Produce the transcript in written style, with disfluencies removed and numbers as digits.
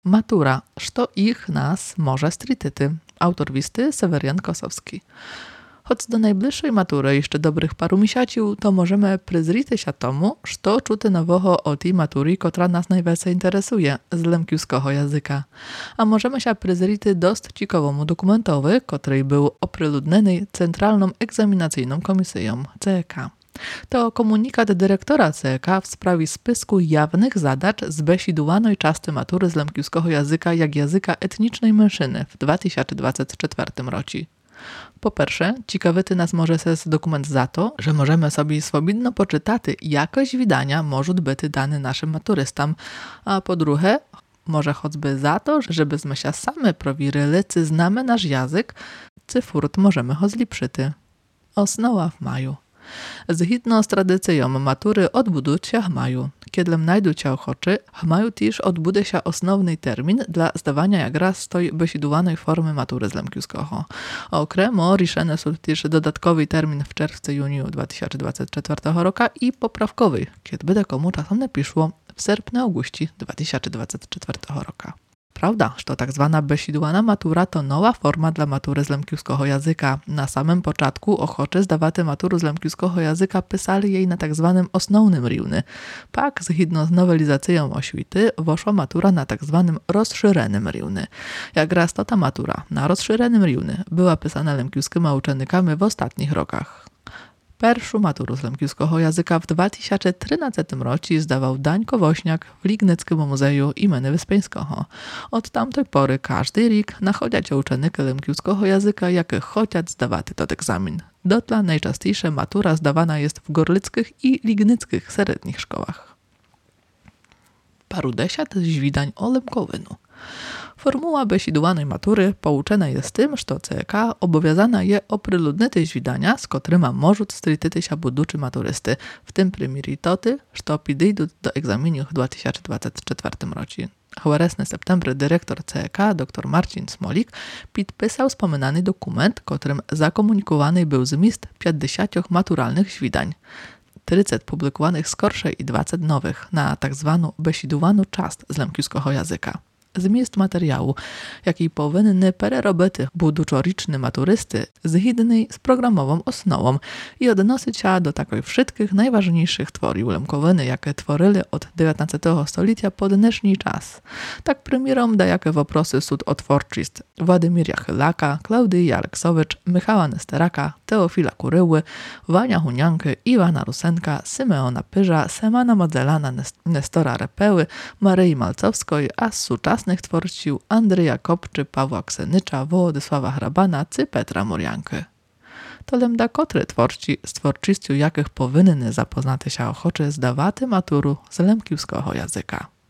Matura, što ich nas może stritity. Autor wisty Sewerian Kosowski. Choć do najbliższej matury jeszcze dobrych paru misiacił, to możemy pryzrity się tomu, što czuty nowoho o tej maturi, która nas najwięcej interesuje, z lemkiuskiego języka. A możemy się pryzrity dost ciekawemu dokumentowi, który był opryludneny Centralną Egzaminacyjną Komisją CEK. To komunikat dyrektora CEK w sprawie spisku jawnych zadacz z besidułanej czasty matury z lemkiuskiego języka jak języka etnicznej mężczyzny w 2024 roku. Po pierwsze, ciekawy nas może ses dokument za to, że możemy sobie swobodno poczytać, jakość widania może być dany naszym maturystom, a po drugie, może choćby za to, żebyśmy się same prowirili, czy znamy nasz język, czy furt możemy ho zliprzyty. Osnowa w maju. Zgodnie z tradycją matury odbudуть się w maju. Kiedy znajdą się ochoczy, w maju też odbudzie się osnowny termin dla zdawania jak raz tej besidułanej formy matury z lemkiuskiego. Okremo riszene są też dodatkowy termin w czerwcu-juniu 2024 roku i poprawkowy, kiedy będzie komu czasem napiszło w sierpniu-auguście 2024 roku. Prawda, że tak zwana besidułana matura to nowa forma dla matury z lemkiuskiego języka. Na samym początku ochoczy zdawaty maturu z lemkiuskiego języka pisali jej na tak zwanym osnownym riwny. Pak, zgodnie z nowelizacją oświty, woszła matura na tak zwanym rozszerzonym riwny. Jak raz to ta matura na rozszerzonym riwny była pisana lemkiuskimi uczennikami w ostatnich rokach. Pierwszą maturę z lemkiuskiego języka w 2013 roku zdawał Dańko Wośniak w Lignickim Muzeum imienia Wyspiańskiego. Od tamtej pory każdy rok nachodzić uczennicy lemkiuskiego języka, jakie chcą zdawać ten egzamin. Dotla najczęściejsza matura zdawana jest w gorlickich i lignickich średnich szkołach. Parudziesiąt zwidań o lemkowynu. Formuła besidułanej matury pouczena jest tym, że CEK obowiązana je opryludnić zwidania, z którymi możą strytyty się buduczy maturysty, w tym primiri toty, że podejdą do egzaminu w 2024 roku. Chłeresny septembry dyrektor CEK dr Marcin Smolik podpisał wspominany dokument, którym zakomunikowany był zmist 50 maturalnych zwidań. 30 publikowanych skorszej i 20 nowych na tak zwaną besidułaną czast z lemkiuskiego języka. Zmist materiału, jaki powinny pererobyty buduczoriczny maturysty zgodny z programową osnową i odnosić się do takich wszystkich najważniejszych tworił lemkowyny, jakie tworzyli od XIX stulecia po dnešní czas. Tak premierom da jakie woprosy sud o twórczość Władimira Chylaka, Klaudii Aleksowicz, Michała Nesteraka, Teofila Kuryły, Wania Hunianky, Iwana Rusenka, Symeona Pyża, Semana Modzelana, Nestora Repeły, Maryi Malcowskiej, a z czasnych twórcił Andrzeja Kopczy, Pawła Ksenycza, Wołodysława Hrabana czy Petra Murianky. To lemda kotry twórci z twórczością jakich powinny zapoznać się ochoczy zdawaty maturu z lemkiuskiego języka.